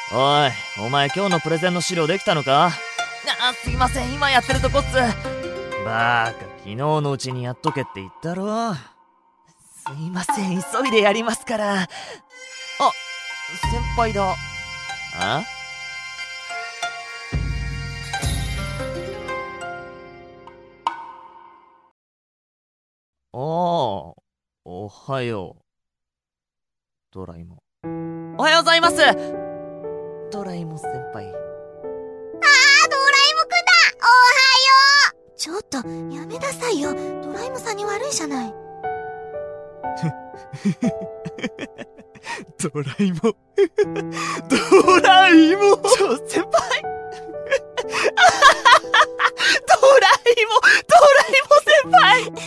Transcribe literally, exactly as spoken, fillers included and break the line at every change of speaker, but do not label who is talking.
おい、お前今日のプレゼンの資料できたのか？
あ、すいません、今やってるとこっす。
バーカ、昨日のうちにやっとけって言ったろ。
すいません、急いでやりますから。あ、先輩だ。
あ？ああ、おはよう。ドラえもん。
おはようございます。ドラえもん先輩。あー、ドラえもんくんだ。おはよう。
ちょっとやめなさいよ。ドラえもんさんに悪いじゃない。
ドラえもんドラえもん
ちょ、先輩ドラえもんドラえもん先輩